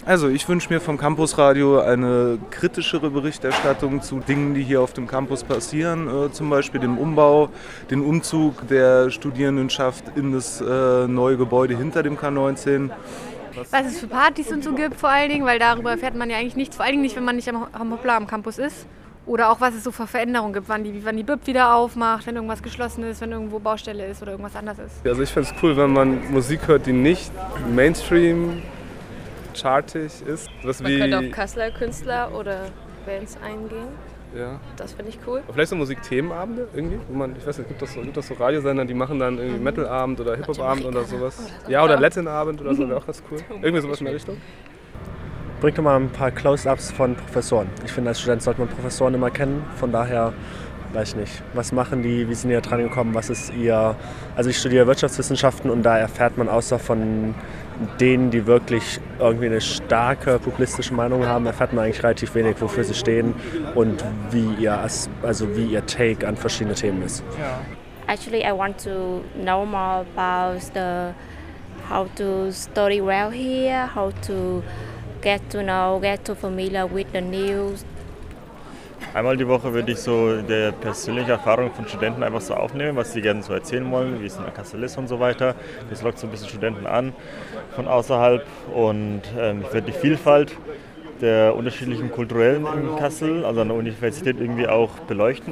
Also ich wünsche mir vom Campusradio eine kritischere Berichterstattung zu Dingen, die hier auf dem Campus passieren, zum Beispiel dem Umbau, den Umzug der Studierendenschaft in das neue Gebäude hinter dem K19. Was es für Partys und so gibt vor allen Dingen, weil darüber erfährt man ja eigentlich nichts, vor allen Dingen nicht, wenn man nicht am Hoppla am Campus ist. Oder auch was es so für Veränderungen gibt, wann die BIP wieder aufmacht, wenn irgendwas geschlossen ist, wenn irgendwo Baustelle ist oder irgendwas anders ist. Also ich finde es cool, wenn man Musik hört, die nicht Mainstream chartig ist. Man könnte auf Kasseler Künstler oder Bands eingehen. Ja. Das finde ich cool. Vielleicht so Musikthemenabende irgendwie, wo man, ich weiß nicht, gibt es so Radiosender, die machen dann irgendwie Metalabend oder Hip-Hop-Abend oder sowas. Ja, oder Latin-Abend oder so, wäre auch ganz cool. Irgendwie sowas in der Richtung. Bringt doch mal ein paar Close-Ups von Professoren. Ich finde, als Student sollte man Professoren immer kennen, von daher weiß ich nicht. Was machen die, wie sind die da dran gekommen, was ist ihr... Also ich studiere Wirtschaftswissenschaften und da erfährt man außer von denen, die wirklich irgendwie eine starke populistische Meinung haben, erfährt man eigentlich relativ wenig, wofür sie stehen und wie ihr Take an verschiedene Themen ist. Actually, I want to know more about how to study well here, how to get to familiar with the news. Einmal die Woche würde ich so die persönliche Erfahrung von Studenten einfach so aufnehmen, was sie gerne so erzählen wollen, wie es in der Kassel ist und so weiter. Das lockt so ein bisschen Studenten an von außerhalb und ich werde die Vielfalt der unterschiedlichen Kulturellen in Kassel, also an der Universität irgendwie auch beleuchten.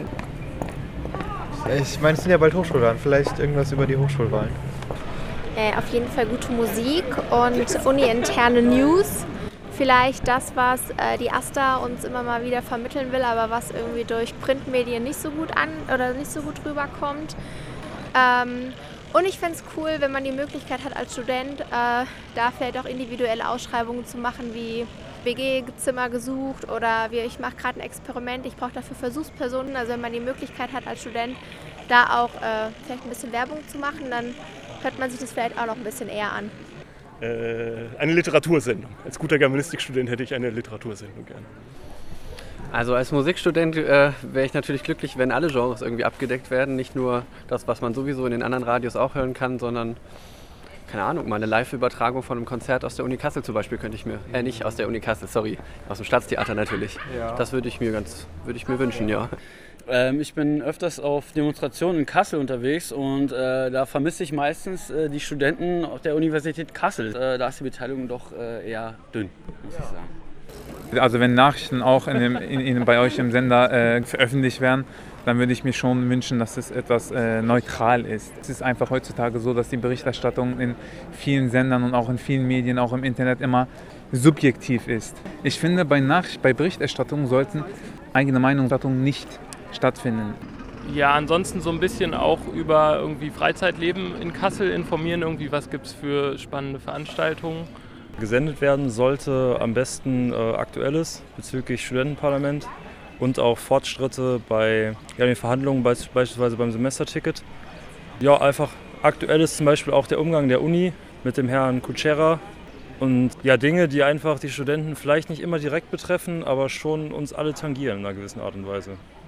Ich meine, es sind ja bald Hochschulwahlen, vielleicht irgendwas über die Hochschulwahlen. Auf jeden Fall gute Musik und uni-interne News. Vielleicht das, was die AStA uns immer mal wieder vermitteln will, aber was irgendwie durch Printmedien nicht so gut rüberkommt. Und ich fände es cool, wenn man die Möglichkeit hat als Student, da vielleicht auch individuelle Ausschreibungen zu machen, wie WG-Zimmer gesucht oder ich mache gerade ein Experiment, ich brauche dafür Versuchspersonen. Also wenn man die Möglichkeit hat als Student, da auch vielleicht ein bisschen Werbung zu machen, dann hört man sich das vielleicht auch noch ein bisschen eher an. Eine Literatursendung. Als guter Germanistikstudent hätte ich eine Literatursendung gerne. Also als Musikstudent wäre ich natürlich glücklich, wenn alle Genres irgendwie abgedeckt werden. Nicht nur das, was man sowieso in den anderen Radios auch hören kann, sondern, keine Ahnung, mal eine Live-Übertragung von einem Konzert aus der Uni Kassel zum Beispiel könnte ich mir, nicht aus der Uni Kassel, sorry, aus dem Staatstheater natürlich. Ja. Das würde ich mir wünschen, ja. Ich bin öfters auf Demonstrationen in Kassel unterwegs und da vermisse ich meistens die Studenten der Universität Kassel. Da ist die Beteiligung doch eher dünn, muss ich sagen. Also wenn Nachrichten auch bei euch im Sender veröffentlicht werden, dann würde ich mir schon wünschen, dass es etwas neutral ist. Es ist einfach heutzutage so, dass die Berichterstattung in vielen Sendern und auch in vielen Medien, auch im Internet immer subjektiv ist. Ich finde, bei Berichterstattung sollten eigene Meinungsstattungen nicht stattfinden. Ja, ansonsten so ein bisschen auch über irgendwie Freizeitleben in Kassel informieren, irgendwie was gibt es für spannende Veranstaltungen. Gesendet werden sollte am besten Aktuelles bezüglich Studentenparlament und auch Fortschritte bei den Verhandlungen, beispielsweise beim Semesterticket. Ja, einfach Aktuelles, zum Beispiel auch der Umgang der Uni mit dem Herrn Kutschera. Und ja, Dinge, die einfach die Studenten vielleicht nicht immer direkt betreffen, aber schon uns alle tangieren in einer gewissen Art und Weise.